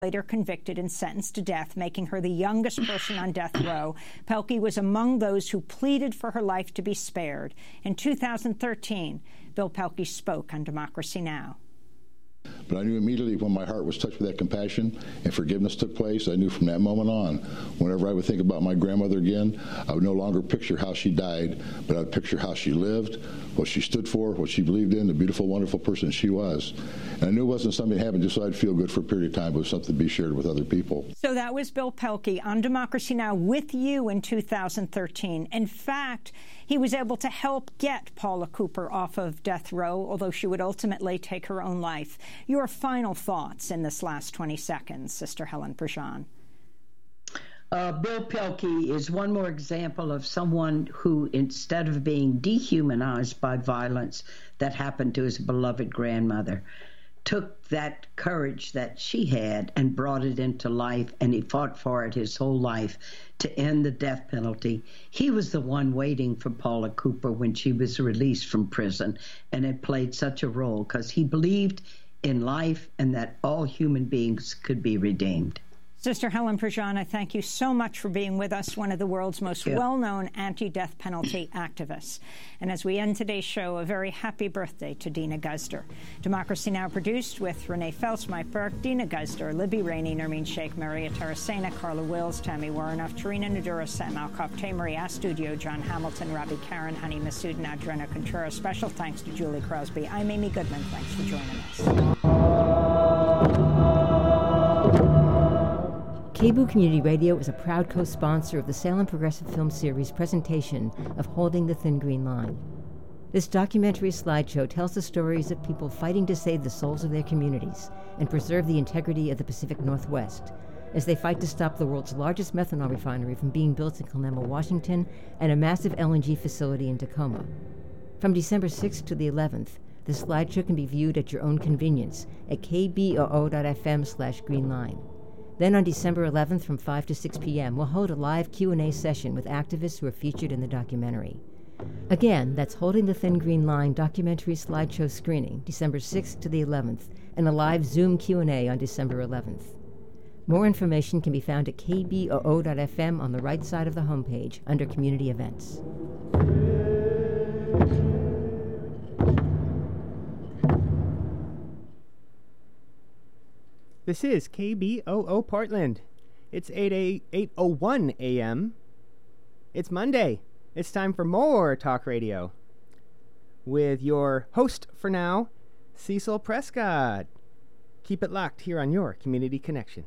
later convicted and sentenced to death, making her the youngest person on death row. Pelkey was among those who pleaded for her life to be spared. In 2013, Bill Pelkey spoke on Democracy Now! But I knew immediately when my heart was touched with that compassion and forgiveness took place, I knew from that moment on, whenever I would think about my grandmother again, I would no longer picture how she died, but I would picture how she lived, what she stood for, what she believed in, the beautiful, wonderful person she was. And I knew it wasn't something that happened just so I'd feel good for a period of time, but it was something to be shared with other people. So that was Bill Pelkey on Democracy Now! With you in 2013. In fact, he was able to help get Paula Cooper off of death row, although she would ultimately take her own life. Your final thoughts in this last 20 seconds, Sister Helen Prejean. Bill Pelkey is one more example of someone who, instead of being dehumanized by violence that happened to his beloved grandmother, took that courage that she had and brought it into life, and he fought for it his whole life to end the death penalty. He was the one waiting for Paula Cooper when she was released from prison, and it played such a role because he believed in life and that all human beings could be redeemed. Sister Helen Prejean, I thank you so much for being with us, one of the world's most well-known anti-death penalty activists. And as we end today's show, a very happy birthday to Dina Guzder. Democracy Now! Produced with Renee Feltz, Mike Burke, Dina Guzder, Libby Rainey, Nermeen Sheikh, Maria Taracena, Carla Wills, Tammy Warrenoff, Tarina Nadura, Sam Alcoff, Tamery Astudio, John Hamilton, Robbie Karen, Honey Massoud, and Adrena Contreras. Special thanks to Julie Crosby. I'm Amy Goodman. Thanks for joining us. KBOO Community Radio is a proud co-sponsor of the Salem Progressive Film Series presentation of Holding the Thin Green Line. This documentary slideshow tells the stories of people fighting to save the souls of their communities and preserve the integrity of the Pacific Northwest as they fight to stop the world's largest methanol refinery from being built in Coloma, Washington, and a massive LNG facility in Tacoma. From December 6th to the 11th, the slideshow can be viewed at your own convenience at kboo.fm/greenline. Then on December 11th from 5 to 6 p.m., we'll hold a live Q&A session with activists who are featured in the documentary. Again, that's Holding the Thin Green Line documentary slideshow screening, December 6th to the 11th, and a live Zoom Q&A on December 11th. More information can be found at kboo.fm on the right side of the homepage under Community Events. This is KBOO Portland. It's 8:01 a.m. It's Monday. It's time for more talk radio with your host for now, Cecil Prescott. Keep it locked here on your Community Connection.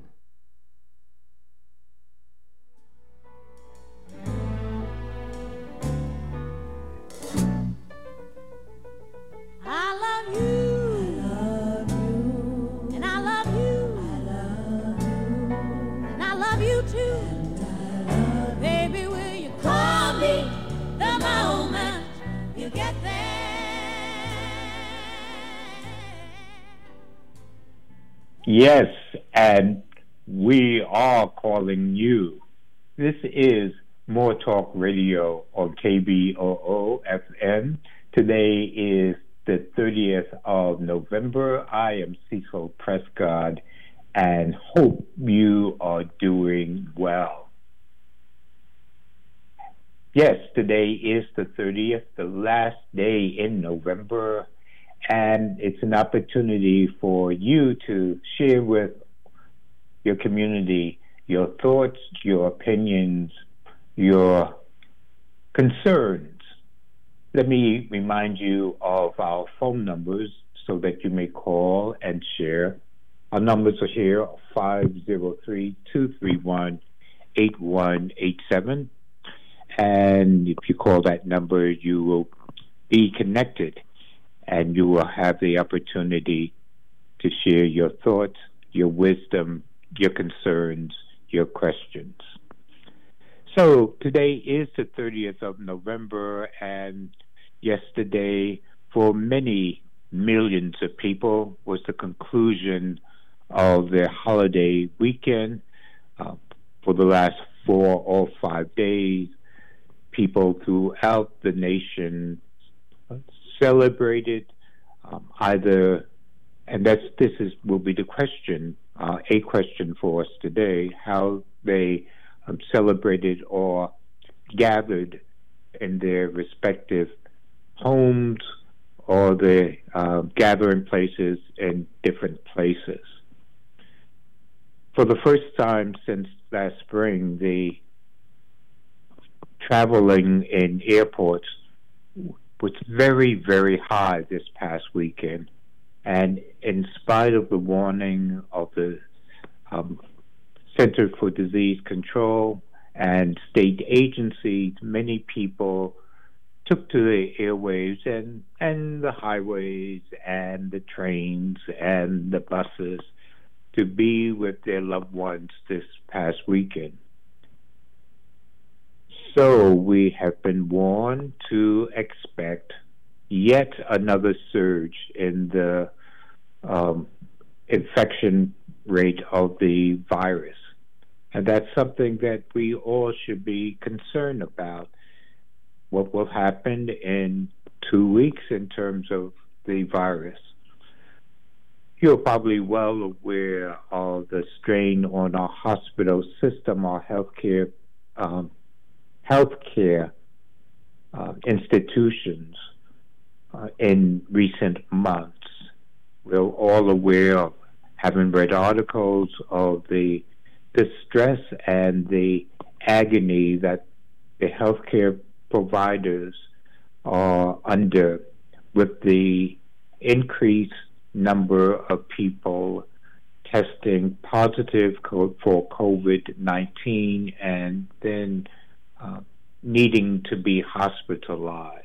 I love you. You too, baby, will you call me the moment you get there? Yes, and we are calling you. This is More Talk Radio on KBOO FM. Today is the 30th of November. I am Cecil Prescott, and hope you are doing well. Yes, today is the 30th, the last day in November, and it's an opportunity for you to share with your community your thoughts, your opinions, your concerns. Let me remind you of our phone numbers so that you may call and share. Our numbers are here, 503-231-8187. And if you call that number, you will be connected and you will have the opportunity to share your thoughts, your wisdom, your concerns, your questions. So today is the 30th of November, and yesterday, for many millions of people, was the conclusion of their holiday weekend. For the last 4 or 5 days, people throughout the nation celebrated either, and will be the question a question for us today, how they celebrated or gathered in their respective homes or the gathering places in different places. For the first time since last spring, the traveling in airports was very, very high this past weekend. And in spite of the warning of the Center for Disease Control and state agencies, many people took to the airwaves and the highways and the trains and the buses to be with their loved ones this past weekend. So we have been warned to expect yet another surge in the infection rate of the virus. And that's something that we all should be concerned about. What will happen in 2 weeks in terms of the virus? You're probably well aware of the strain on our hospital system, our healthcare institutions in recent months. We're all aware of, having read articles of the stress and the agony that the healthcare providers are under with the increased number of people testing positive for COVID-19 and then needing to be hospitalized.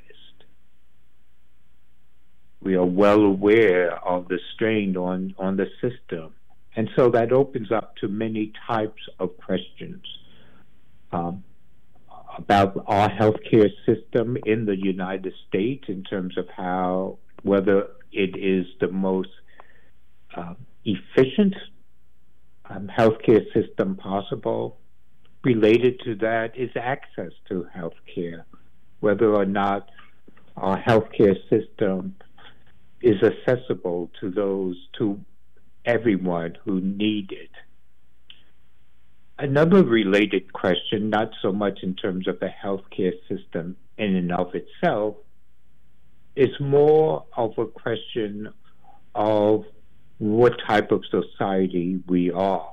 We are well aware of the strain on the system. And so that opens up to many types of questions about our healthcare system in the United States in terms of whether it is the most efficient healthcare system possible. Related to that is access to healthcare, whether or not our healthcare system is accessible to everyone who need it. Another related question, not so much in terms of the healthcare system in and of itself, is more of a question of what type of society we are.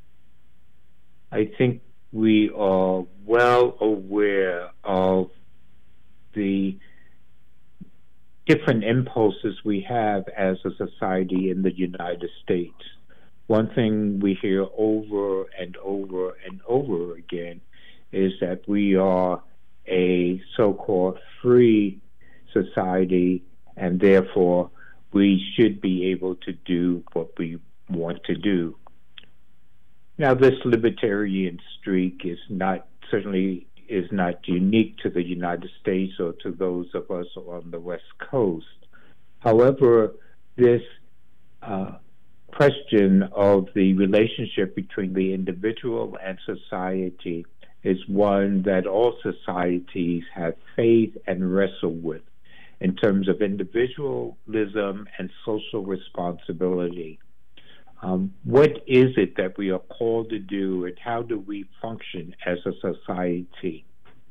I think we are well aware of the different impulses we have as a society in the United States. One thing we hear over and over and over again is that we are a so-called free society, and therefore we should be able to do what we want to do. Now, this libertarian streak is not unique to the United States or to those of us on the West Coast. However, this question of the relationship between the individual and society is one that all societies have faith and wrestle with in terms of individualism and social responsibility. What is it that we are called to do, and how do we function as a society?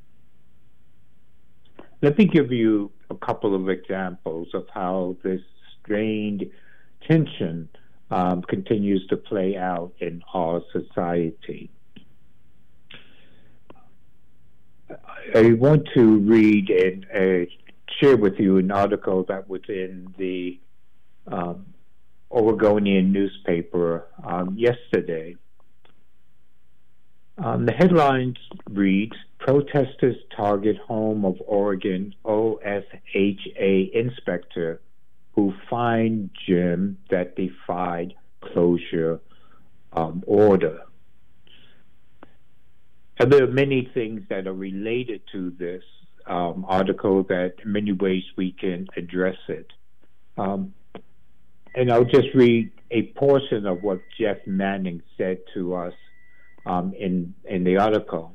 Let me give you a couple of examples of how this strained tension continues to play out in our society. I want to read and share with you an article that was in the Oregonian newspaper yesterday. The headlines reads, "Protesters target home of Oregon OSHA inspector who fined gym that defied closure order." And there are many things that are related to this article that in many ways we can address it. And I'll just read a portion of what Jeff Manning said to us in the article.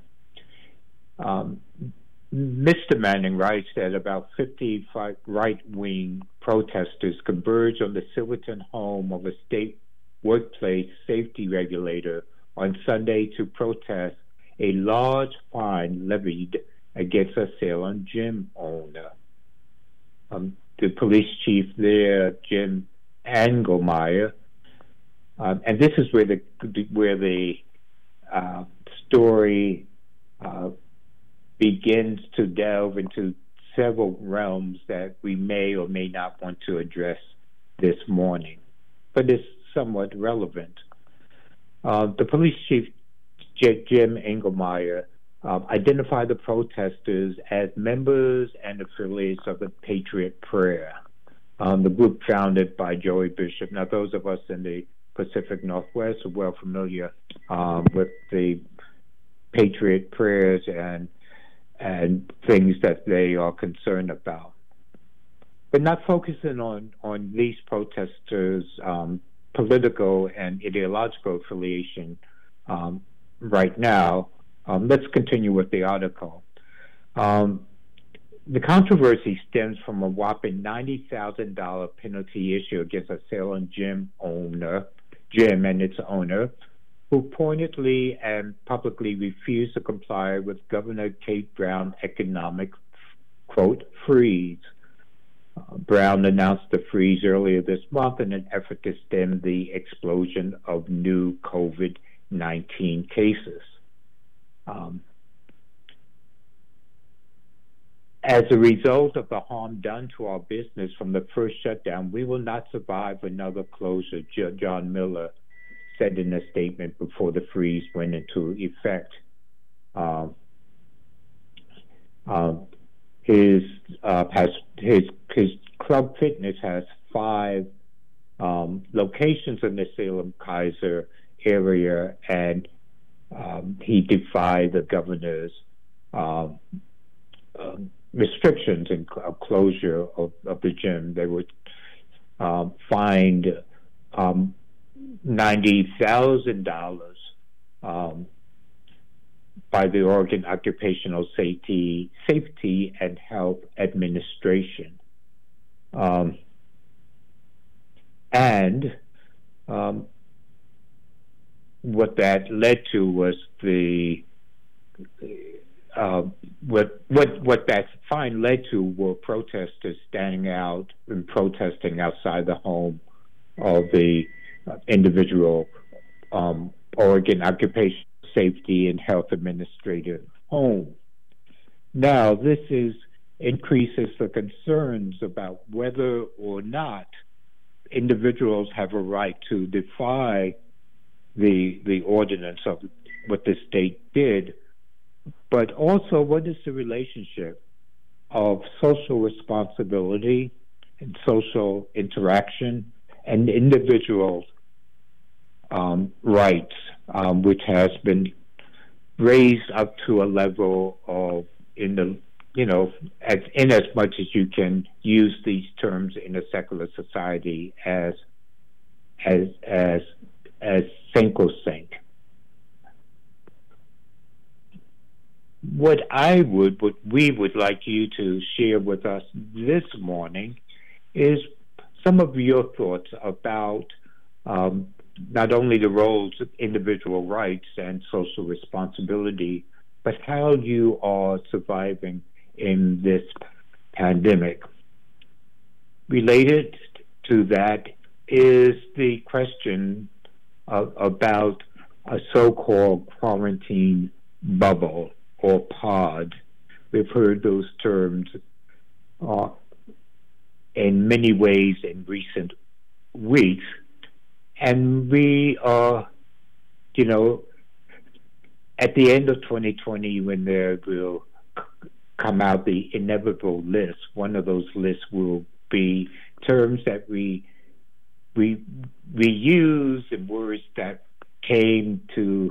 Mr. Manning writes that about 55 right-wing protesters converged on the Silverton home of a workplace safety regulator on Sunday to protest a large fine levied against a Salem gym owner. The police chief there, Jim Engelmeyer, and this is where the story begins to delve into several realms that we may or may not want to address this morning, but it's somewhat relevant. The police chief, Jim Engelmeyer, identified the protesters as members and affiliates of the Patriot Prayer, the group founded by Joey Bishop. Now, those of us in the Pacific Northwest are well familiar with the Patriot Prayers and things that they are concerned about. But not focusing on these protesters' political and ideological affiliation right now, let's continue with the article. The controversy stems from a whopping $90,000 penalty issue against a Salem gym and its owner, who pointedly and publicly refused to comply with Governor Kate Brown's economic, quote, freeze. Brown announced the freeze earlier this month in an effort to stem the explosion of new COVID-19 cases. As a result of the harm done to our business from the first shutdown, we will not survive another closure, John Miller said in a statement before the freeze went into effect. His Club Fitness has 5 locations in the Salem-Keizer area, and he defied the governor's restrictions and closure of the gym. They would fined $90,000 by the Oregon Occupational Safety and Health Administration. What that led to was what that fine led to were protesters standing out and protesting outside the home of the individual Oregon Occupational Safety and Health Administrator home. Now, this increases the concerns about whether or not individuals have a right to defy the ordinance of what the state did, but also what is the relationship of social responsibility and social interaction and individual rights, which has been raised up to a level of in as much as you can use these terms in a secular society as sacrosanct. What we would like you to share with us this morning is some of your thoughts about not only the roles of individual rights and social responsibility, but how you are surviving in this pandemic. Related to that is the question about a so-called quarantine bubble or pod. We've heard those terms in many ways in recent weeks, and we are, at the end of 2020, when there will come out the inevitable list, one of those lists will be terms that we use and words that came to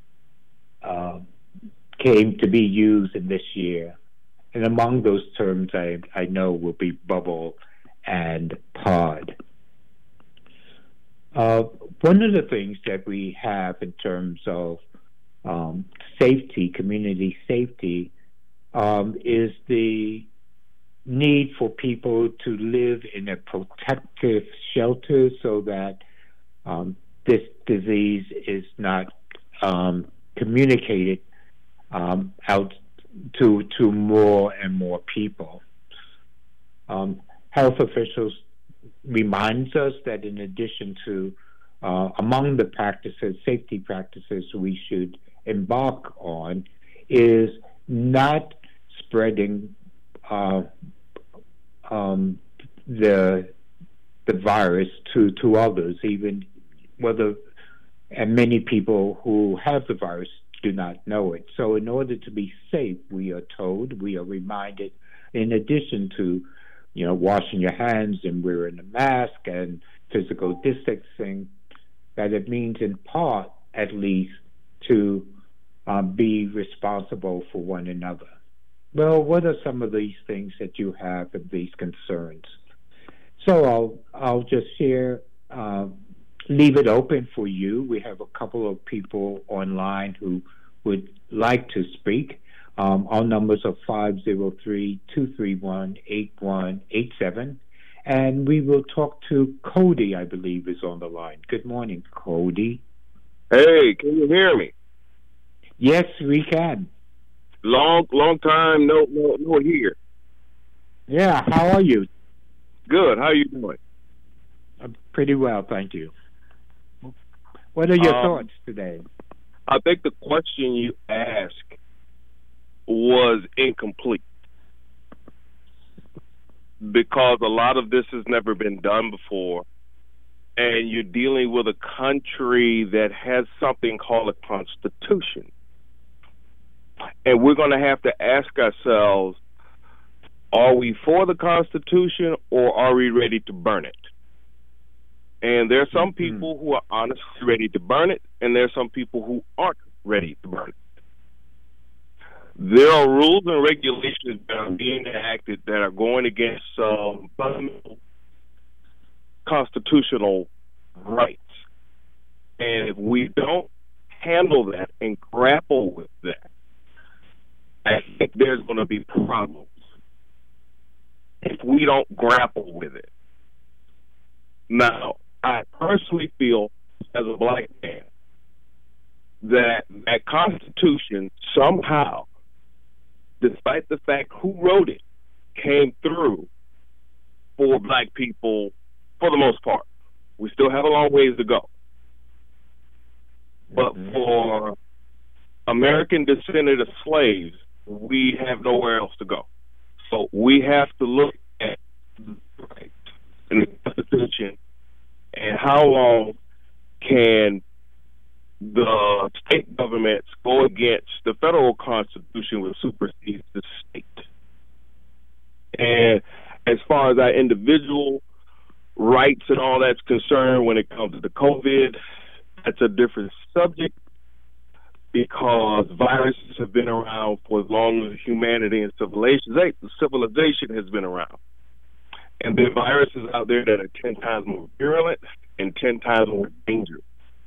be used in this year. And among those terms I know will be bubble and pod. One of the things that we have in terms of safety, community safety, is the need for people to live in a protective shelter so that this disease is not communicated out to more and more people. Health officials reminds us that in addition to among the practices, safety practices we should embark on is not spreading the virus to others, even whether, and many people who have the virus do not know it. So in order to be safe, we are told, we are reminded, in addition to, washing your hands and wearing a mask and physical distancing, that it means in part, at least, to be responsible for one another. Well, what are some of these things that you have of these concerns? So I'll just share, leave it open for you. We have a couple of people online who would like to speak. Our numbers are 503-231-8187. And we will talk to Cody, I believe, is on the line. Good morning, Cody. Hey, can you hear me? Yes, we can. Long time no here. Yeah, how are you? Good. How are you doing? I'm pretty well, thank you. What are your thoughts today? I think the question you asked was incomplete because a lot of this has never been done before, and you're dealing with a country that has something called a constitution. And we're going to have to ask ourselves, are we for the Constitution or are we ready to burn it? And there are some people who are honestly ready to burn it, and there are some people who aren't ready to burn it. There are rules and regulations that are being enacted that are going against fundamental constitutional rights. And if we don't handle that and grapple with that, I think there's going to be problems if we don't grapple with it. Now, I personally feel, as a black man, that that Constitution somehow, despite the fact who wrote it, came through for black people for the most part. We still have a long ways to go. But for American descended of slaves, we have nowhere else to go. So we have to look at the rights in the Constitution and how long can the state governments go against the federal Constitution, which supersedes the state. And as far as our individual rights and all that's concerned when it comes to the COVID, that's a different subject because viruses have been around for as long as humanity and civilization has been around. And there are viruses out there that are 10 times more virulent and 10 times more dangerous.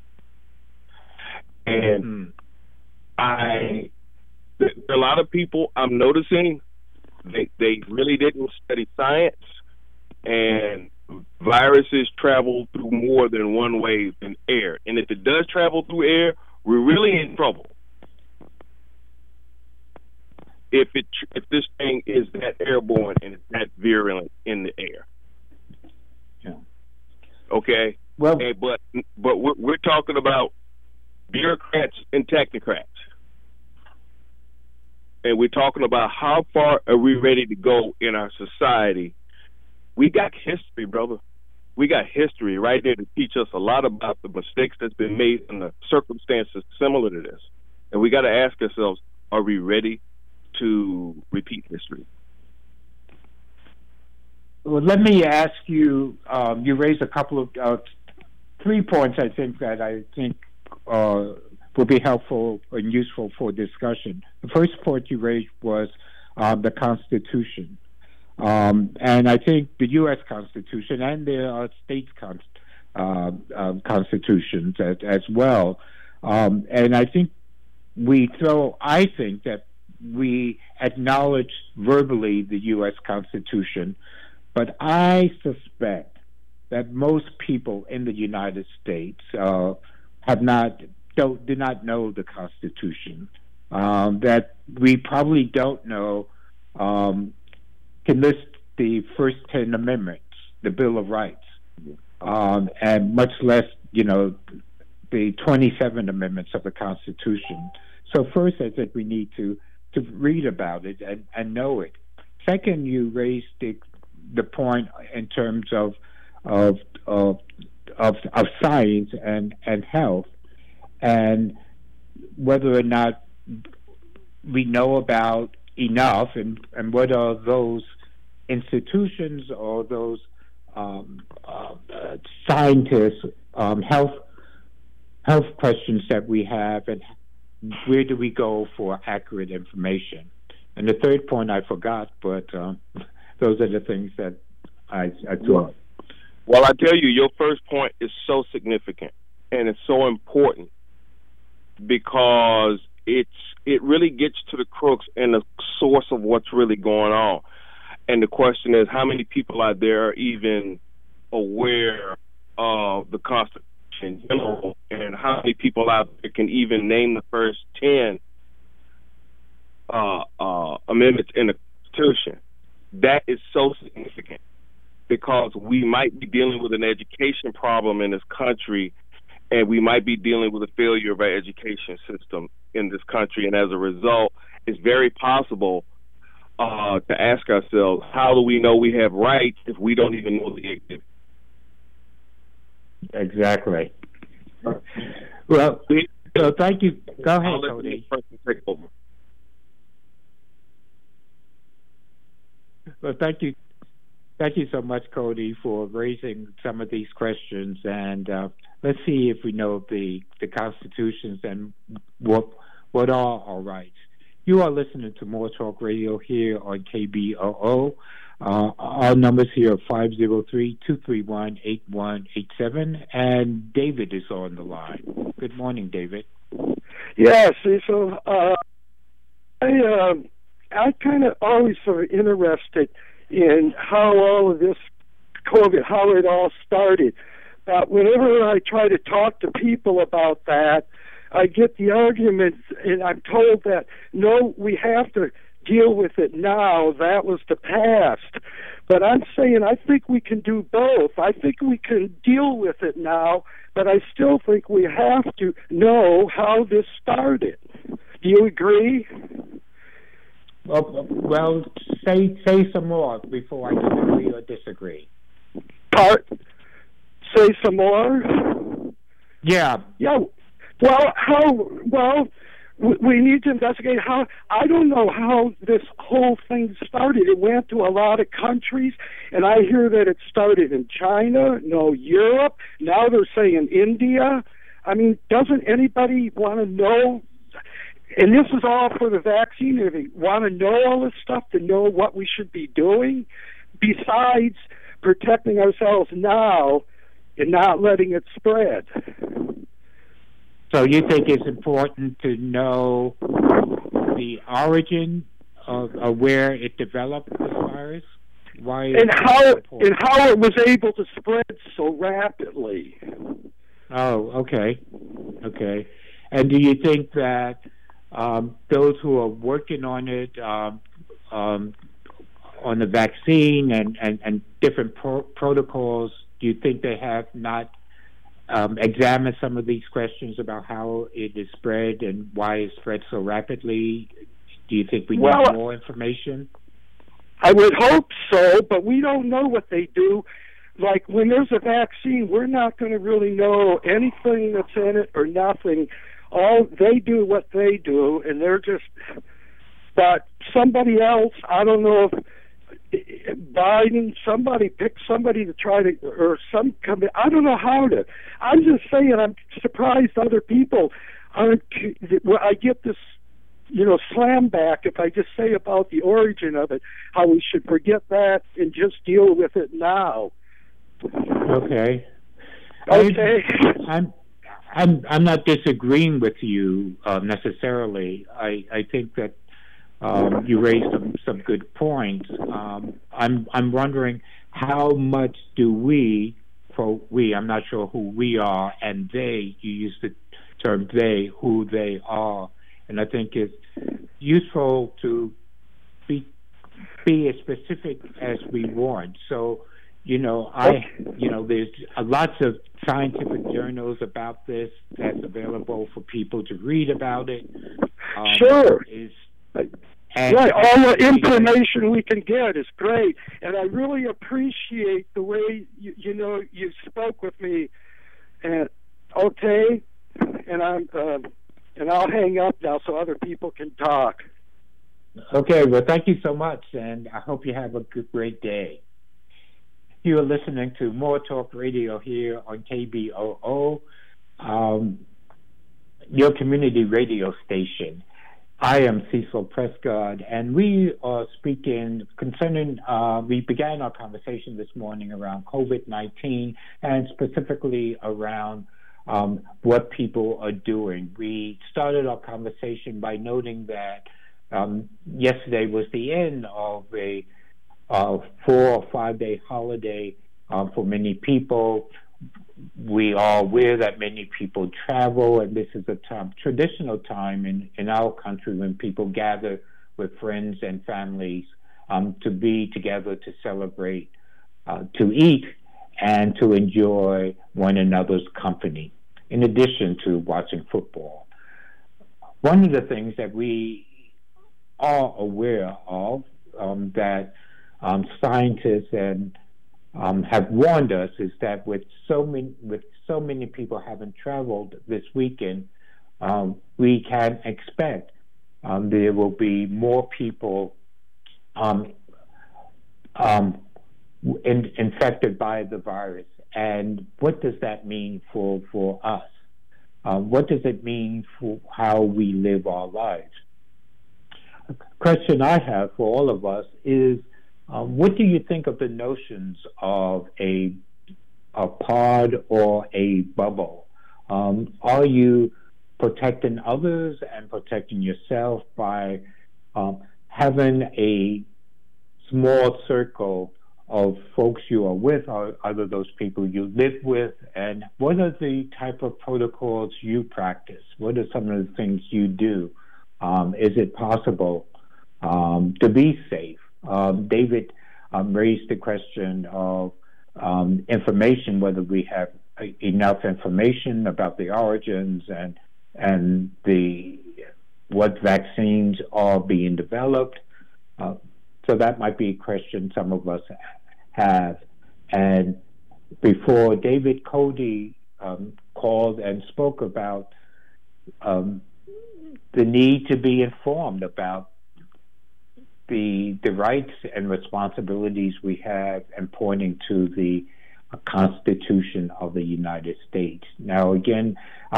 And there are a lot of people I'm noticing, they really didn't study science, and viruses travel through more than one way than air. And if it does travel through air, we're really in trouble. If this thing is that airborne and it's that virulent in the air. Yeah. Okay? Well, but we're talking about bureaucrats and technocrats. And we're talking about how far are we ready to go in our society. We got history, brother. We got history right there to teach us a lot about the mistakes that's been made in the circumstances similar to this. And we got to ask ourselves, are we ready to repeat history? Well, let me ask you, you raised a couple of 3 points I think will be helpful and useful for discussion. The first point you raised was the Constitution. And I think the U.S. Constitution and there are states' constitutions as well. And I think that we acknowledge verbally the U.S. Constitution, but I suspect that most people in the United States do not know the Constitution. That we probably don't know can list the first 10 amendments, the Bill of Rights, and much less, the 27 amendments of the Constitution. So first, I think we need to read about it and know it. Second, you raised the point in terms of science and health, and whether or not we know about enough, and what are those institutions or those scientists, health questions that we have, and where do we go for accurate information? And the third point I forgot, but those are the things that I thought. Well, I tell you, your first point is so significant and it's so important because it really gets to the crux and the source of what's really going on. And the question is, how many people out there are even aware of the Constitution in general, and how many people out there can even name the first 10 amendments in the Constitution? That is so significant because we might be dealing with an education problem in this country, and we might be dealing with a failure of our education system in this country. And as a result, it's very possible to ask ourselves, how do we know we have rights if we don't even know they exist? Exactly. Well, so thank you. Go ahead, Cody. Take over. Well, thank you. Thank you so much, Cody, for raising some of these questions. And let's see if we know the Constitutions and what are our rights. You are listening to More Talk Radio here on KBOO. Our numbers here are 503-231-8187, and David is on the line. Good morning, David. Yes, so I kind of always sort of interested in how all of this COVID, how it all started. Whenever I try to talk to people about that, I get the argument, and I'm told that, no, we have to deal with it now. That was the past. But I'm saying I think we can do both. I think we can deal with it now, but I still think we have to know how this started. Do you agree? Well, say some more before I can agree or disagree. Say some more? Yeah. Yeah. Well, we need to investigate how. I don't know how this whole thing started. It went to a lot of countries, and I hear that it started in China, Europe. Now they're saying India. I mean, doesn't anybody want to know? And this is all for the vaccine. If they want to know all this stuff, to know what we should be doing, besides protecting ourselves now and not letting it spread. So you think it's important to know the origin of where it developed, this virus? Why? And how it was able to spread so rapidly. Oh, okay. And do you think that those who are working on it, on the vaccine and different protocols, do you think they have not examine some of these questions about how it is spread and why it spread so rapidly? Do you think we need more information? I would hope so, but we don't know what they do. Like when there's a vaccine, we're not going to really know anything that's in it or nothing. All they do what they do, and they're just. But somebody else, I don't know if Biden, somebody picked somebody to try to, or some company. I don't know how to. I'm just saying, I'm surprised other people aren't. I get this, slam back if I just say about the origin of it, how we should forget that and just deal with it now. Okay. Okay. I'm not disagreeing with you necessarily. I think that you raised some good points. I'm wondering how much do we for we, I'm not sure who we are, and they, you use the term they, who they are. And I think it's useful to be as specific as we want. So, there's lots of scientific journals about this that's available for people to read about it. Sure. Right, all the information we can get is great, and I really appreciate the way you spoke with me. And okay, and I'll hang up now so other people can talk. Okay, well, thank you so much, and I hope you have a great day. You are listening to More Talk Radio here on KBOO, your community radio station. I am Cecil Prescott, and we are speaking concerning, we began our conversation this morning around COVID-19 and specifically around what people are doing. We started our conversation by noting that yesterday was the end of a 4 or 5 day holiday for many people. We are aware that many people travel, and this is a traditional time in our country when people gather with friends and families to be together, to celebrate, to eat, and to enjoy one another's company, in addition to watching football. One of the things that we are aware of that scientists and have warned us is that with so many people having traveled this weekend, we can expect there will be more people infected by the virus. And what does that mean for us? What does it mean for how we live our lives? A question I have for all of us is, what do you think of the notions of a pod or a bubble? Are you protecting others and protecting yourself by having a small circle of folks you are with, or other those people you live with? And what are the type of protocols you practice? What are some of the things you do? Is it possible to be safe? David raised the question of information, whether we have enough information about the origins and what vaccines are being developed. So that might be a question some of us have. And before, David Cody called and spoke about the need to be informed about the rights and responsibilities we have, and pointing to the Constitution of the United States. Now, again,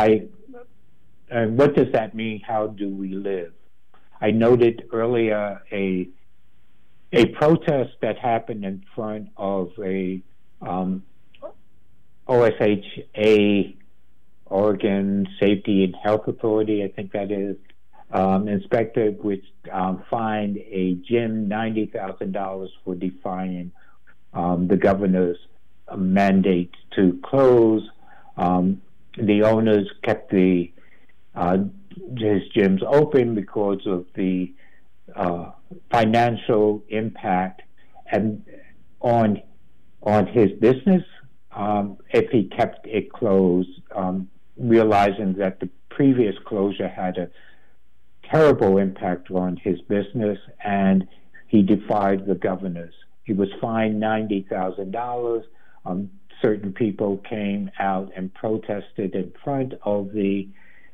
what does that mean? How do we live? I noted earlier a protest that happened in front of a OSHA, Oregon Safety and Health Authority, I think that is, inspector, which fined a gym $90,000 for defying the governor's mandate to close. The owners kept his gyms open because of the financial impact and on his business if he kept it closed, realizing that the previous closure had a terrible impact on his business, and he defied the governors. He was fined $90,000. Certain people came out and protested in front of the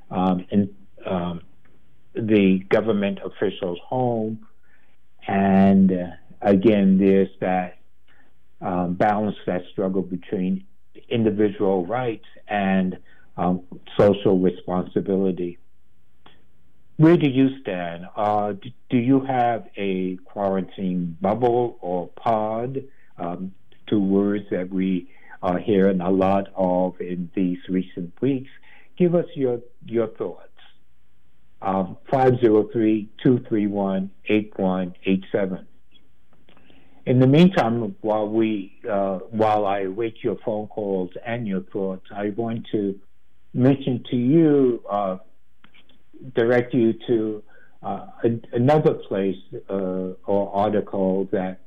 government official's home. And again, there's that balance, that struggle between individual rights and social responsibility. Where do you stand? Do you have a quarantine bubble or pod? Two words that we are hearing a lot of in these recent weeks. Give us your thoughts. 503-231-8187. In the meantime, while I await your phone calls and your thoughts, I want to mention to you, direct you to another place or article that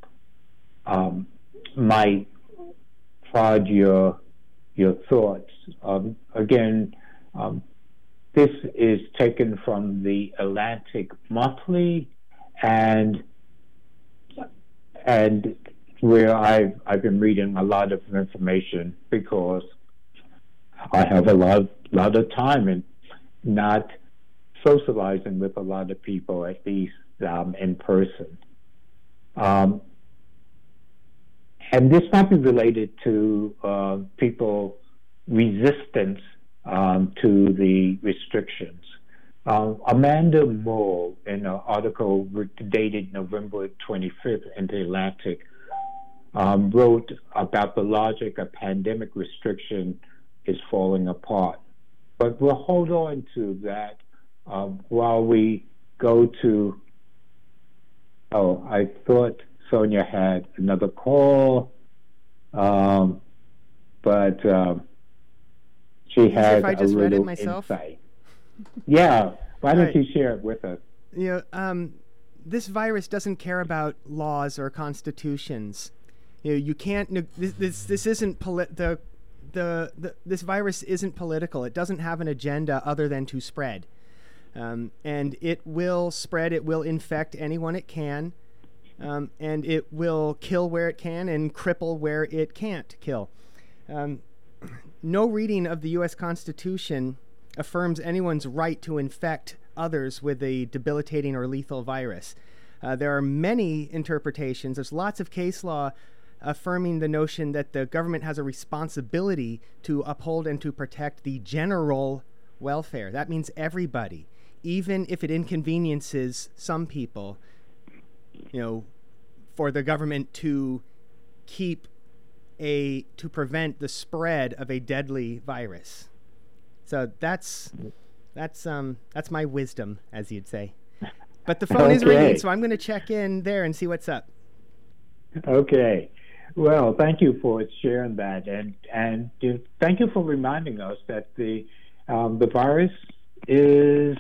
might prod your thoughts. Again, this is taken from the Atlantic Monthly, and where I've been reading a lot of information because I have a lot of time and not socializing with a lot of people, at least in person. And this might be related to people resistance to the restrictions. Amanda Mull, in an article dated November 25th in the Atlantic, wrote about the logic of pandemic restriction is falling apart. But we'll hold on to that while we go to, I thought Sonia had another call, but she had a little insight. Yeah, why don't you share it with us? This virus doesn't care about laws or constitutions. You can't. This isn't this virus isn't political. It doesn't have an agenda other than to spread, and it will spread. It will infect anyone it can, and it will kill where it can and cripple where it can't kill. No reading of the U.S. Constitution affirms anyone's right to infect others with a debilitating or lethal virus. There are many interpretations. There's lots of case law affirming the notion that the government has a responsibility to uphold and to protect the general welfare. That means everybody, even if it inconveniences some people, for the government to prevent the spread of a deadly virus. So that's my wisdom, as you'd say. But the phone is ringing, so I'm going to check in there and see what's up. Okay. Well, thank you for sharing that, and thank you for reminding us that the virus is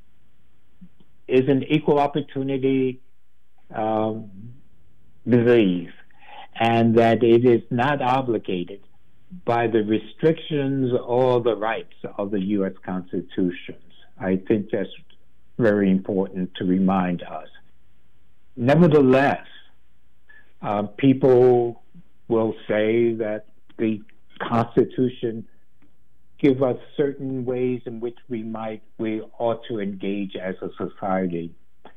an equal opportunity disease, and that it is not obligated by the restrictions or the rights of the U.S. Constitution. I think that's very important to remind us. Nevertheless, people will say that the Constitution gives us certain ways in which we ought to engage as a society.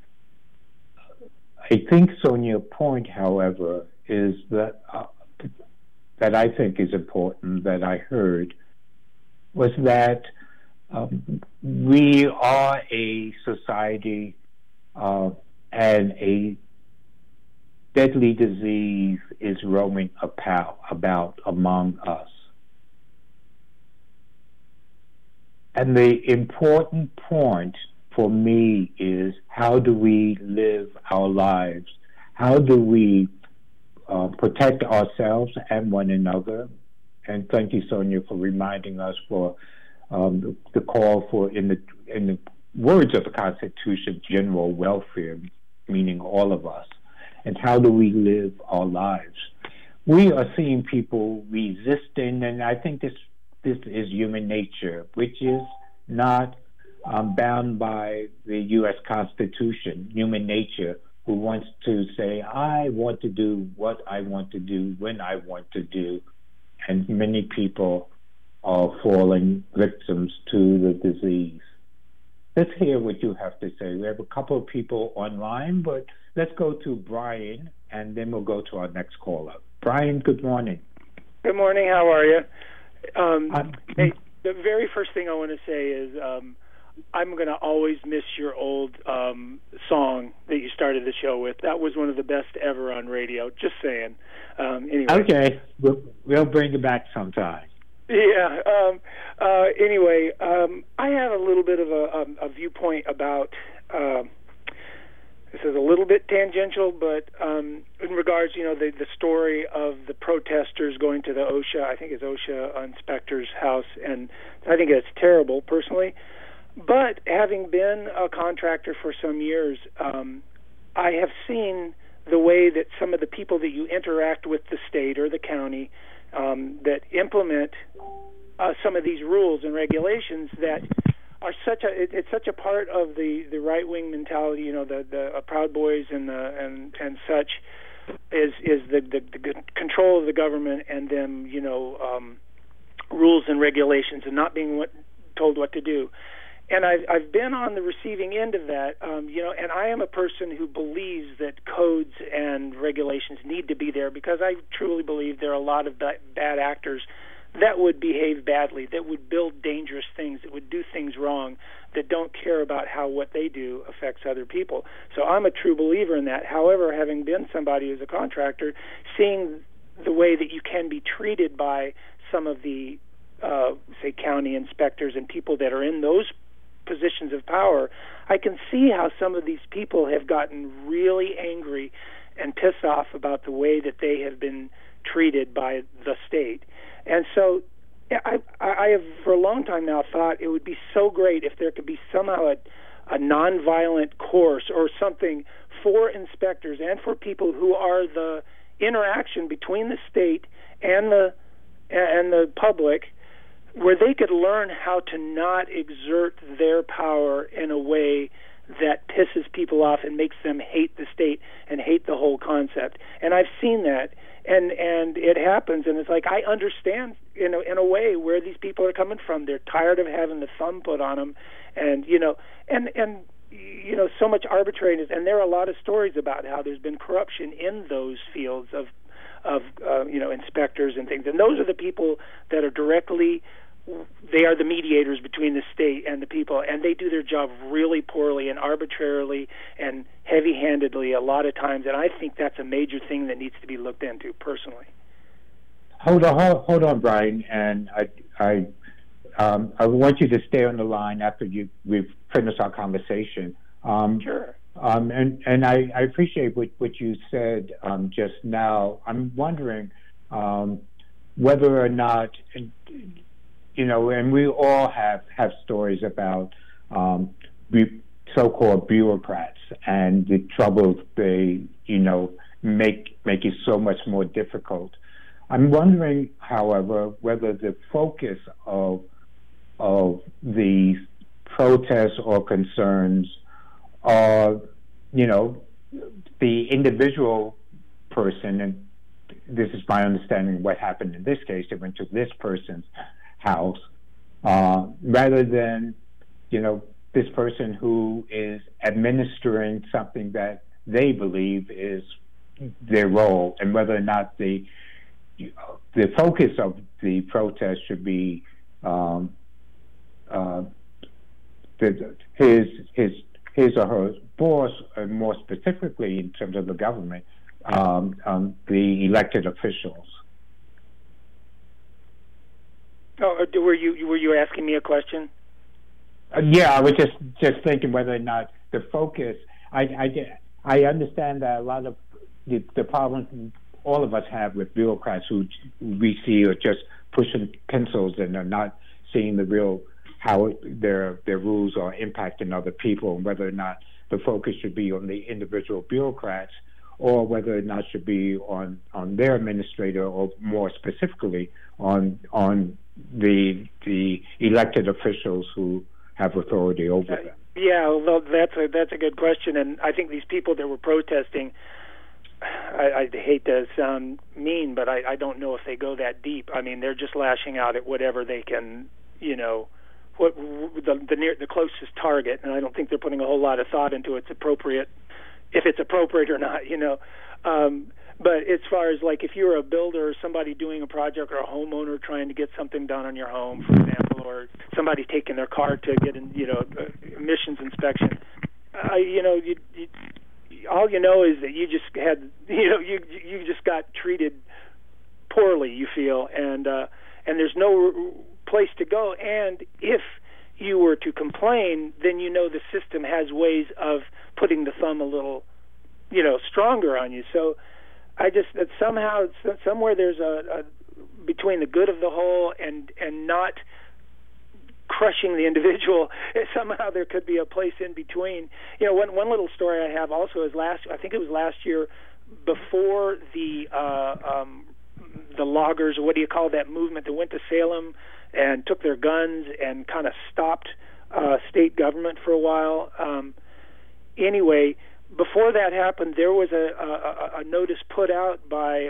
I think Sonia's point, however, is that I think is important that I heard was that we are a society and a deadly disease is roaming about among us. And the important point for me is, how do we live our lives? How do we protect ourselves and one another? And thank you, Sonia, for reminding us for the call for, in the words of the Constitution, general welfare, meaning all of us. And how do we live our lives? We are seeing people resisting, and I think this is human nature, which is not bound by the U.S. Constitution. Human nature, who wants to say, I want to do what I want to do when I want to do, and many people are falling victims to the disease. Let's hear what you have to say. We have a couple of people online, but let's go to Brian, and then we'll go to our next caller. Brian, good morning. Good morning. How are you? Hey, the very first thing I want to say is I'm going to always miss your old song that you started the show with. That was one of the best ever on radio. Just saying. Anyway. Okay. We'll bring it back sometime. Yeah. Anyway, I have a little bit of a viewpoint about this is a little bit tangential, but in regards, the story of the protesters going to the OSHA, I think it's OSHA inspector's house, and I think it's terrible, personally. But having been a contractor for some years, I have seen the way that some of the people that you interact with, the state or the county, that implement some of these rules and regulations that are it's such a part of the right-wing mentality, the Proud Boys and such, is the control of the government and them, rules and regulations and not being told what to do. And I've been on the receiving end of that, and I am a person who believes that codes and regulations need to be there, because I truly believe there are a lot of bad actors that would behave badly, that would build dangerous things, that would do things wrong, that don't care about how what they do affects other people. So I'm a true believer in that. However, having been somebody who's a contractor, seeing the way that you can be treated by some of the, say, county inspectors and people that are in those positions of power, I can see how some of these people have gotten really angry and pissed off about the way that they have been treated by the state. And so I have for a long time now thought it would be so great if there could be somehow a nonviolent course or something for inspectors and for people who are the interaction between the state and the public, where they could learn how to not exert their power in a way that pisses people off and makes them hate the state and hate the whole concept. And I've seen that, and it happens, and it's like I understand in a way where these people are coming from. They're tired of having the thumb put on them, and so much arbitrariness. And there are a lot of stories about how there's been corruption in those fields of inspectors and things. And those are the people that are directly, they are the mediators between the state and the people, and they do their job really poorly and arbitrarily and heavy-handedly a lot of times, and I think that's a major thing that needs to be looked into, personally. Hold on, Brian, and I want you to stay on the line after we've finished our conversation. Sure. And I appreciate what you said just now. I'm wondering whether or not, and we all have stories about so-called bureaucrats and the troubles they, make it so much more difficult. I'm wondering, however, whether the focus of these protests or concerns are, the individual person, and this is my understanding of what happened in this case. They went to this person's house, rather than, this person who is administering something that they believe is their role, and whether or not the focus of the protest should be his or her boss, and more specifically in terms of the government, the elected officials. Oh, were you asking me a question? Yeah, I was just thinking whether or not the focus. I understand that a lot of the problems all of us have with bureaucrats who we see are just pushing pencils and are not seeing the real how their rules are impacting other people, and whether or not the focus should be on the individual bureaucrats, or whether or not it should be on their administrator, or more specifically on the elected officials who have authority over them. Yeah, well, that's a good question, and I think these people that were protesting, I hate to sound mean, but I don't know if they go that deep. I mean, they're just lashing out at whatever they can, what the closest target, and I don't think they're putting a whole lot of thought into if it's appropriate or not, But as far as, like, if you're a builder or somebody doing a project, or a homeowner trying to get something done on your home, for example, or somebody taking their car to get an emissions inspection, all you know is that you just had, you just got treated poorly, you feel, and there's no place to go. And if you were to complain, then the system has ways of putting the thumb a little, stronger on you. So I just that somehow somewhere there's a between the good of the whole and not crushing the individual. Somehow there could be a place in between. One little story I have also is I think it was last year, before the loggers, or what do you call that movement that went to Salem and took their guns and kind of stopped state government for a while. Anyway, before that happened, there was a notice put out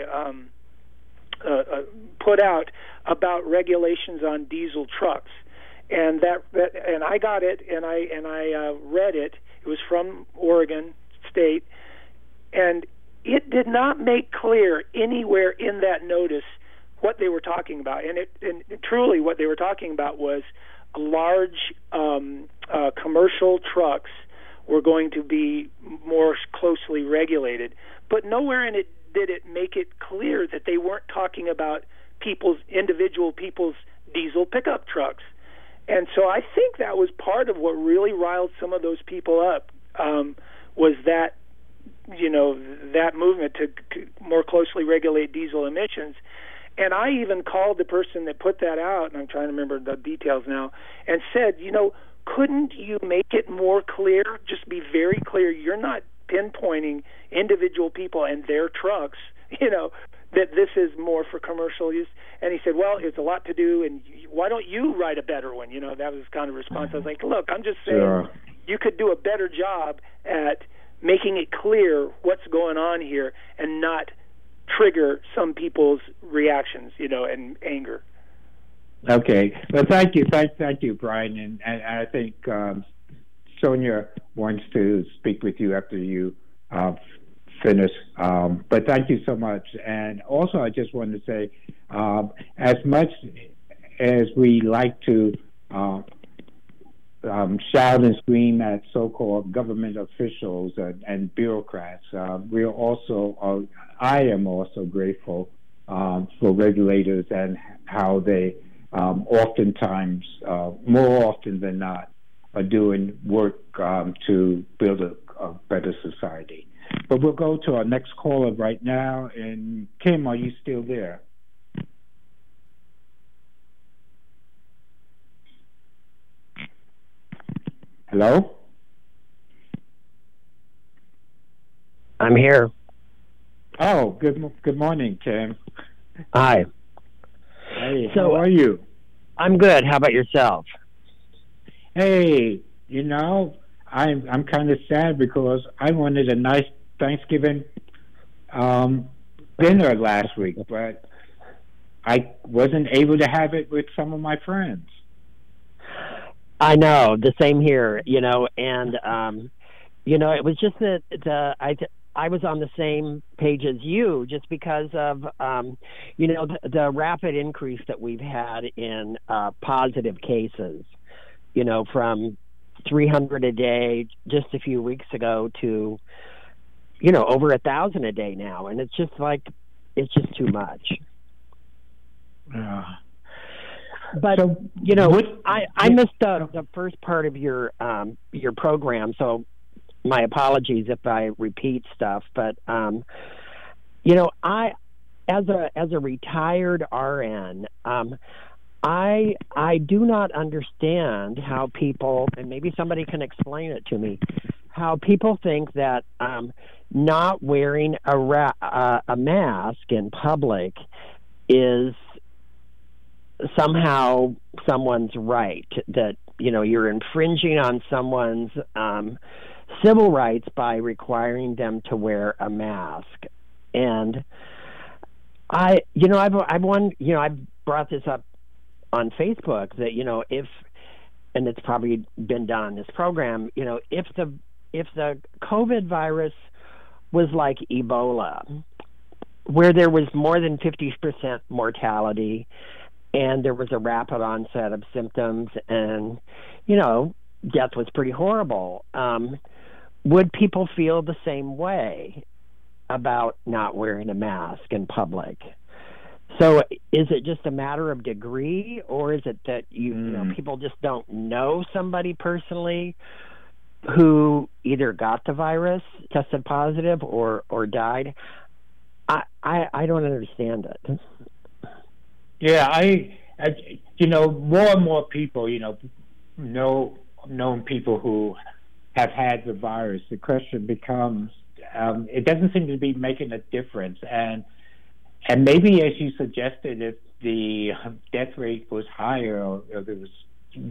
about regulations on diesel trucks, and and I got it, and I read it. It was from Oregon State, and it did not make clear anywhere in that notice what they were talking about, and truly what they were talking about was large commercial trucks were going to be more closely regulated, but nowhere in it did it make it clear that they weren't talking about individual people's diesel pickup trucks. And so I think that was part of what really riled some of those people up, was that that movement to more closely regulate diesel emissions. And I even called the person that put that out, and I'm trying to remember the details now, and said, couldn't you make it more clear? Just be very clear. You're not pinpointing individual people and their trucks, that this is more for commercial use. And he said, well, it's a lot to do, and why don't you write a better one? That was kind of response. I was like, look, I'm just saying you could do a better job at making it clear what's going on here and not trigger some people's reactions, and anger. Okay. Well, thank you, Brian, and I think Sonia wants to speak with you after you finish. But thank you so much. And also, I just wanted to say, as much as we like to shout and scream at so-called government officials and bureaucrats, I am also grateful for regulators and how they oftentimes, more often than not, are doing work to build a better society. But we'll go to our next caller right now. And Kim, are you still there? Hello? I'm here. Oh, good morning, Kim. Hi. Hey, how are you? I'm good. How about yourself? Hey, I'm kind of sad because I wanted a nice Thanksgiving dinner last week, but I wasn't able to have it with some of my friends. I know, the same here, and it was just that I was on the same page as you, just because of the rapid increase that we've had in positive cases, from 300 a day just a few weeks ago to over 1,000 a day now, and it's just too much. But I missed the first part of your program, so my apologies if I repeat stuff. But I as a retired RN, I do not understand how people, and maybe somebody can explain it to me, how people think that not wearing a mask in public is somehow someone's right, that you're infringing on someone's civil rights by requiring them to wear a mask. And I've brought this up on Facebook that and it's probably been done on this program, if the COVID virus was like Ebola, where there was more than 50% mortality, and there was a rapid onset of symptoms, and death was pretty horrible, would people feel the same way about not wearing a mask in public? So is it just a matter of degree, or is it that people just don't know somebody personally who either got the virus, tested positive, or died. I don't understand it. Yeah, I more and more people, known people who have had the virus. The question becomes, it doesn't seem to be making a difference, and maybe, as you suggested, if the death rate was higher or if it was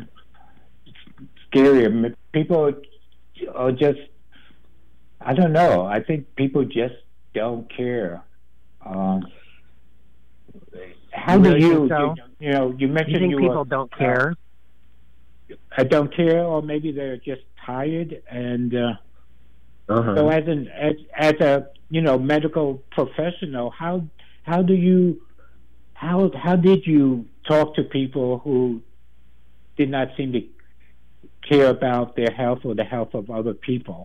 scarier, people are just, I don't know. I think people just don't care. How do you? So? You mentioned people don't care. Don't care, or maybe they're just tired. And so, as a medical professional, how did you talk to people who did not seem to care about their health or the health of other people?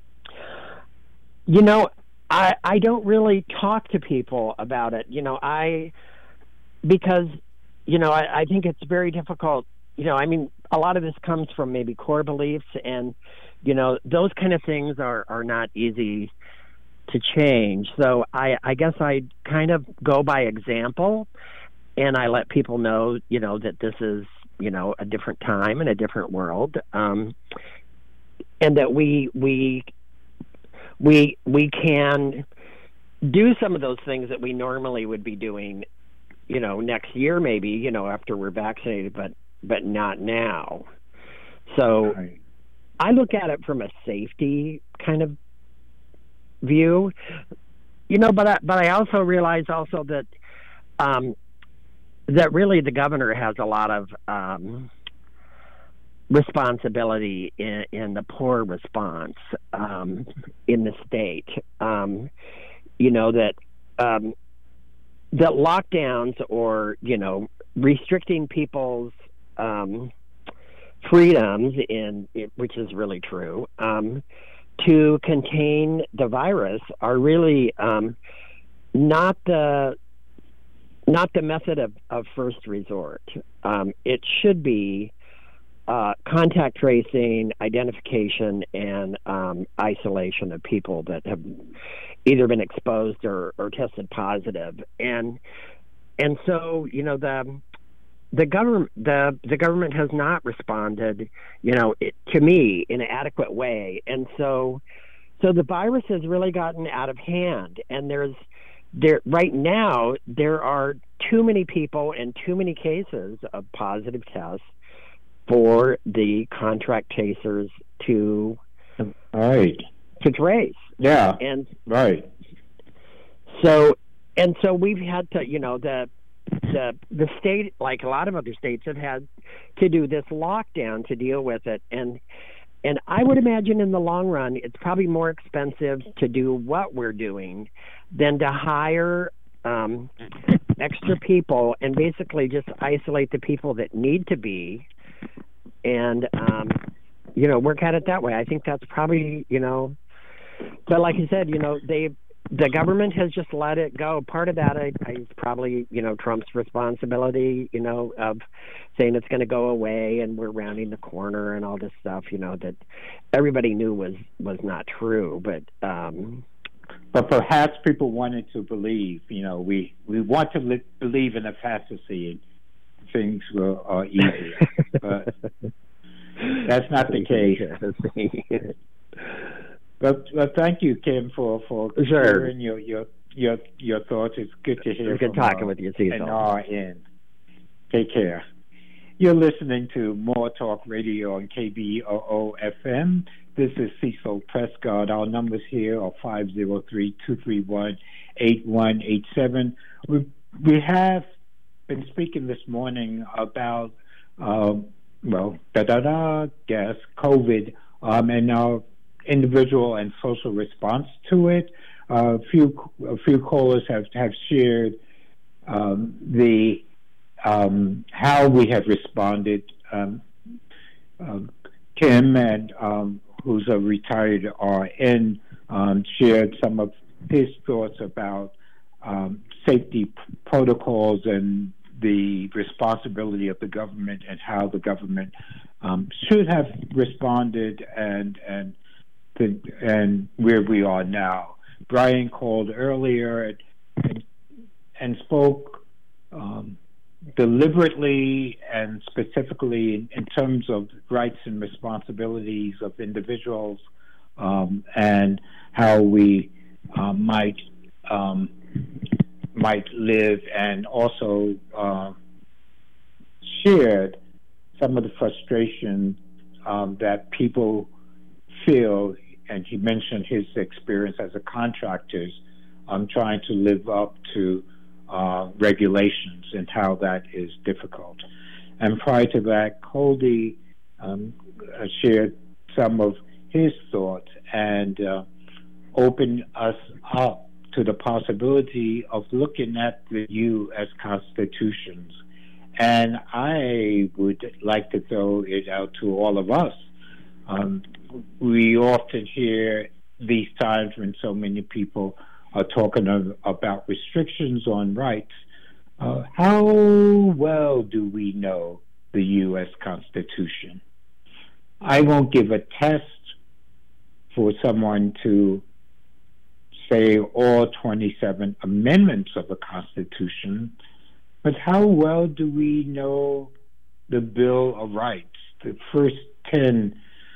I don't really talk to people about it. Because I think it's very difficult. A lot of this comes from maybe core beliefs, and those kind of things are not easy to change. So I guess I kind of go by example, and I let people know that this is a different time and a different world, and that we can do some of those things that we normally would be doing next year, maybe after we're vaccinated, but not now. So right. I look at it from a safety kind of view, but I also realize that that really the governor has a lot of responsibility in the poor response in the state. That lockdowns or restricting people's freedoms, which is really true, to contain the virus are really not the method of first resort. It should be contact tracing, identification, and isolation of people that have either been exposed or tested positive. And so the government has not responded, to me, in an adequate way. And so the virus has really gotten out of hand. And right now there are too many people and too many cases of positive tests for the contract tracers to trace. Yeah. And right. So we've had to, the state, like a lot of other states, have had to do this lockdown to deal with it. And I would imagine in the long run, it's probably more expensive to do what we're doing than to hire extra people and basically just isolate the people that need to be and, work at it that way. I think that's probably, but like you said, the government has just let it go. Part of that is probably, Trump's responsibility, of saying it's going to go away and we're rounding the corner and all this stuff, that everybody knew was not true. But perhaps people wanted to believe, we want to believe in a fantasy and things are easier. But that's not the case. But thank you, Kim, for sharing your thoughts. It's good to hear. Good talking with you, Cecil. And RN. Take care. You're listening to More Talk Radio on KBOO FM. This is Cecil Prescott. Our numbers here are 503-231-8187. We have been speaking this morning about COVID and our individual and social response to it. A few callers have shared how we have responded. Tim, and who's a retired RN, shared some of his thoughts about safety protocols and the responsibility of the government and how the government should have responded and where we are now. Brian called earlier and spoke deliberately and specifically in terms of rights and responsibilities of individuals, and how we might live, and also shared some of the frustration that people feel, and he mentioned his experience as a contractor, trying to live up to regulations and how that is difficult. And prior to that, Colby shared some of his thoughts and opened us up to the possibility of looking at the U.S. constitutions. And I would like to throw it out to all of us. We often hear these times when so many people are talking about restrictions on rights. How well do we know the U.S. Constitution? I won't give a test for someone to say all 27 amendments of the Constitution, but how well do we know the Bill of Rights, the first 10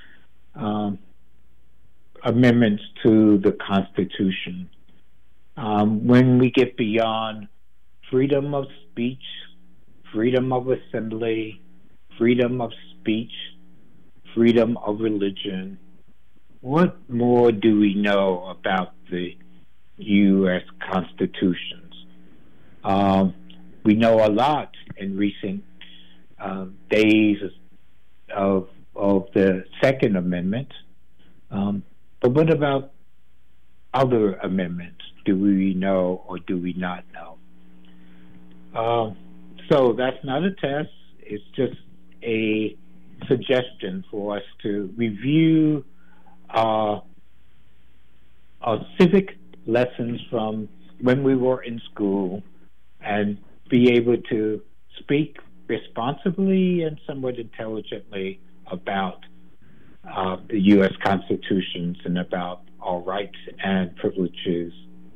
amendments to the Constitution? When we get beyond freedom of speech, freedom of assembly, freedom of speech, freedom of religion, what more do we know about the U.S. constitutions? We know a lot in recent days of the Second Amendment, but what about other amendments? Do we know or do we not know? So that's not a test. It's just a suggestion for us to review our civic lessons from when we were in school and be able to speak responsibly and somewhat intelligently about the U.S. constitutions and about our rights and privileges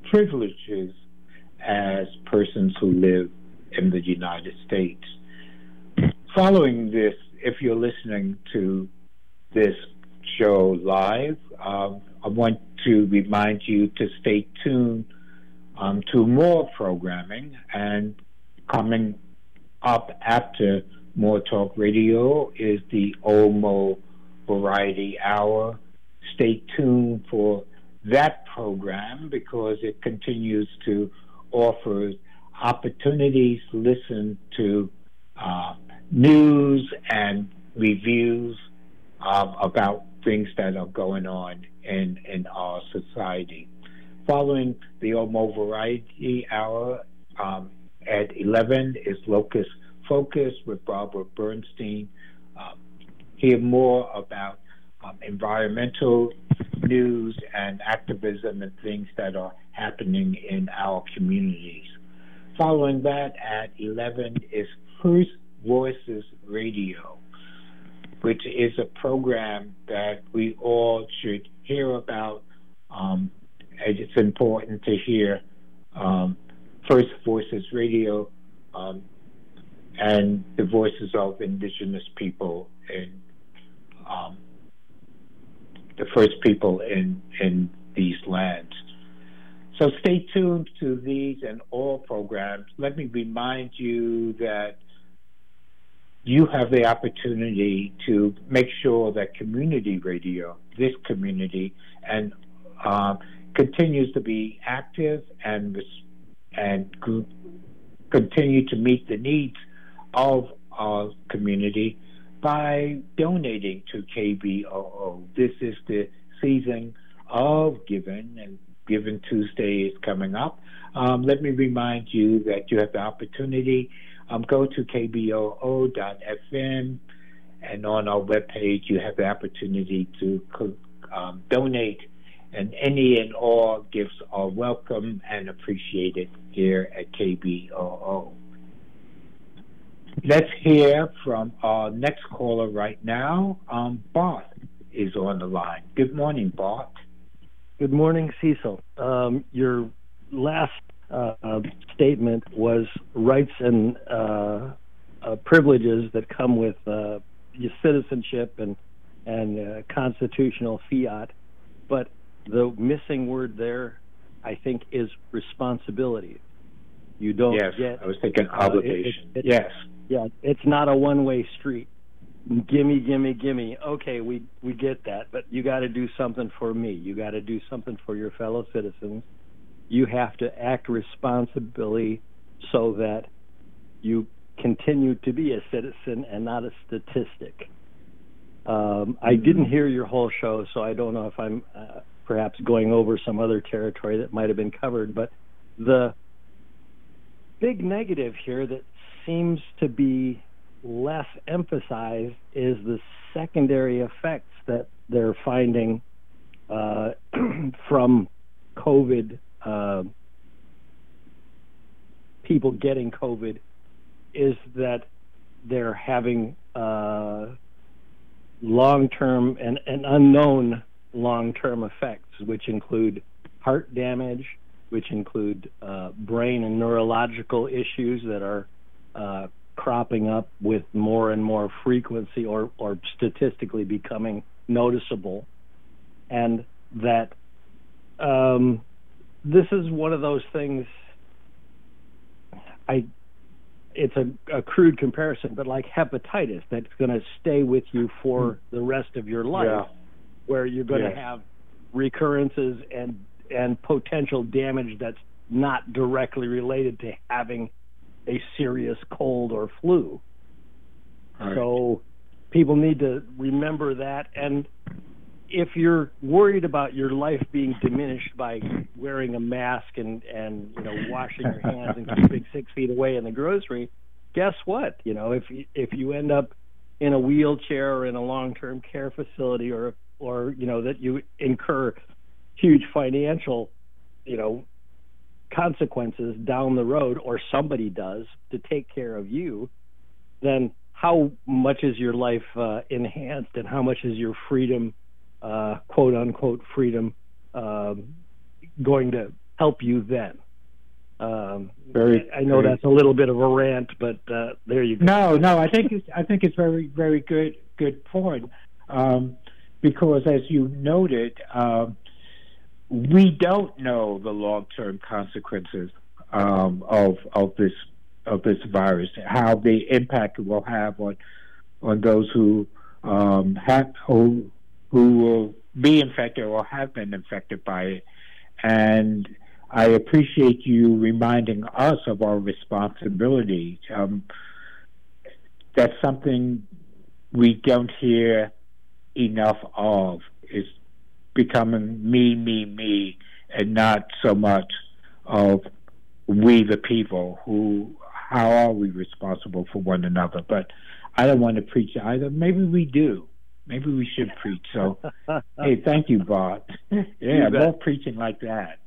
as persons who live in the United States. Following this, if you're listening to this show live, I want to remind you to stay tuned to more programming, and coming up after More Talk Radio is the OMO Variety Hour. Stay tuned for that program because it continues to offer opportunities to listen to news and reviews about things that are going on in our society. Following the OMO Variety Hour at 11 is Locus Focus with Barbara Bernstein. Hear more about environmental news and activism and things that are happening in our communities. Following that at 11 is First Voices Radio, which is a program that we all should hear about. It's important to hear First Voices Radio and the voices of indigenous people and the first people in these lands. So stay tuned to these and all programs. Let me remind you that you have the opportunity to make sure that community radio, this community, and continues to be active and continue to meet the needs of our community by donating to KBOO. This is the season of giving, and Giving Tuesday is coming up. Let me remind you that you have the opportunity. Go to kboo.fm, and on our webpage you have the opportunity to donate, and any and all gifts are welcome and appreciated here at KBOO. let's hear from our next caller right now. Bart is on the line. Good morning, Bart. Good morning, Cecil. Your last statement was rights and privileges that come with your citizenship and constitutional fiat, but the missing word there, I think, is responsibility. You don't get. I was thinking obligation. Yes. Yeah, it's not a one-way street. Gimme, gimme, gimme. Okay, we get that, but you got to do something for me. You got to do something for your fellow citizens. You have to act responsibly so that you continue to be a citizen and not a statistic. I didn't hear your whole show, so I don't know if I'm perhaps going over some other territory that might have been covered, but the big negative here that seems to be less emphasized is the secondary effects that they're finding from COVID, people getting COVID, is that they're having long-term and unknown long-term effects, which include heart damage, which include brain and neurological issues that are cropping up with more and more frequency or statistically becoming noticeable. And that this is one of those things, it's a crude comparison, but like hepatitis, that's going to stay with you for the rest of your life, where you're going to have recurrences and potential damage that's not directly related to having a serious cold or flu. Right. So people need to remember that. And if you're worried about your life being diminished by wearing a mask and washing your hands and keeping 6 feet away in the grocery, guess what? If you end up in a wheelchair or in a long-term care facility or that you incur huge financial, consequences down the road, or somebody does to take care of you, then how much is your life enhanced, and how much is your freedom, quote unquote freedom, going to help you then? I know that's a little bit of a rant, but there you go. No, I think it's very, very good point, because as you noted, we don't know the long-term consequences of this virus, how the impact it will have on those who will be infected or have been infected by it. And I appreciate you reminding us of our responsibility. That's something we don't hear enough of, is becoming me, and not so much of we the people. How are we responsible for one another? But I don't want to preach either. Maybe we do. Maybe we should preach. So, hey, thank you, Bart. Yeah, more preaching like that.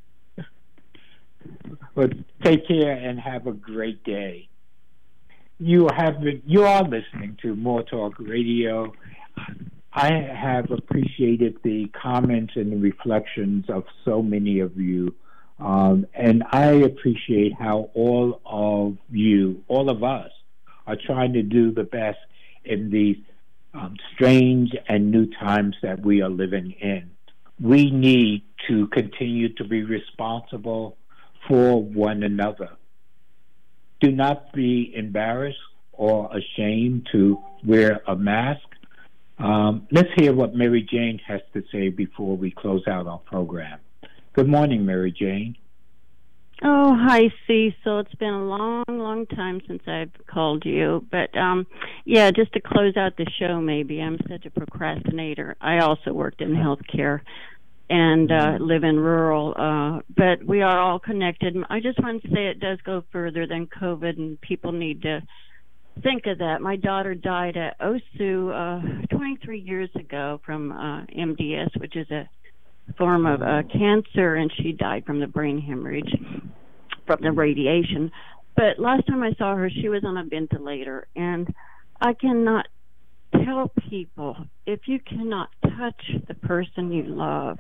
But take care and have a great day. You are listening to More Talk Radio. I have appreciated the comments and the reflections of so many of you, and I appreciate how all of us, are trying to do the best in these strange and new times that we are living in. We need to continue to be responsible for one another. Do not be embarrassed or ashamed to wear a mask. Let's hear what Mary Jane has to say before we close out our program. Good morning, Mary Jane. Oh, hi, Cecil. It's been a long, long time since I've called you. But, just to close out the show, maybe. I'm such a procrastinator. I also worked in healthcare and live in rural, but we are all connected. I just want to say it does go further than COVID, and people need to think of that. My daughter died at OSU 23 years ago from MDS, which is a form of cancer, and she died from the brain hemorrhage from the radiation. But last time I saw her, she was on a ventilator, and I cannot tell people, if you cannot touch the person you love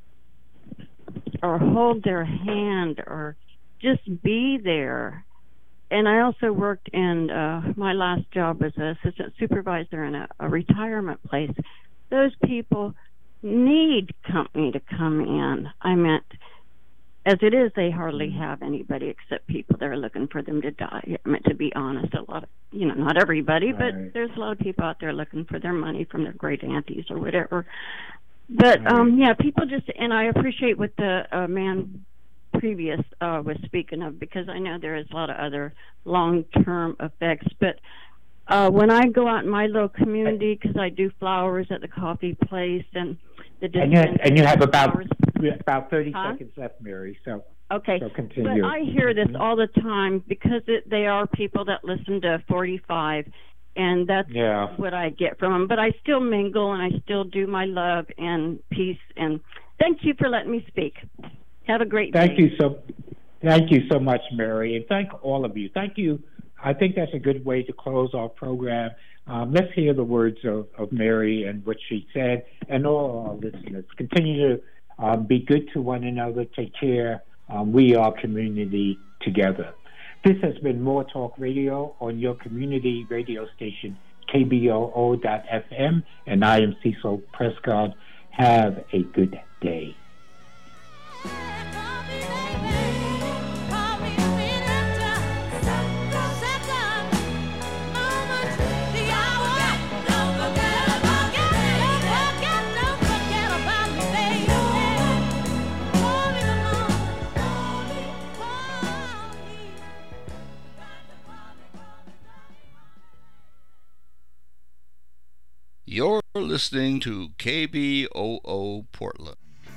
or hold their hand or just be there. And I also worked in my last job as an assistant supervisor in a retirement place. Those people need company to come in. I meant, as it is, they hardly have anybody except people that are looking for them to die. I mean, to be honest, a lot of, not everybody, but there's a lot of people out there looking for their money from their great aunties or whatever. But, people just, and I appreciate what the man previous was speaking of, because I know there is a lot of other long-term effects. But when I go out in my little community, because I do flowers at the coffee place and and you have about 30 seconds left, Mary. So okay, so continue. But I hear this all the time because they are people that listen to 45, and that's what I get from them. But I still mingle and I still do my love and peace. And thank you for letting me speak. Have a great day. Thank you so much, Mary, and thank all of you. Thank you. I think that's a good way to close our program. Let's hear the words of Mary and what she said, and all our listeners. Continue to be good to one another. Take care. We are community together. This has been More Talk Radio on your community radio station, KBOO.FM, and I am Cecil Prescott. Have a good day. You're listening to KBOO Portland.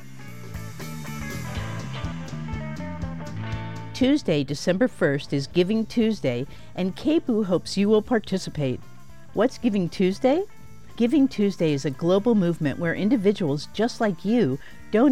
Tuesday, December 1st is Giving Tuesday, and KBOO hopes you will participate. What's Giving Tuesday? Giving Tuesday is a global movement where individuals just like you donate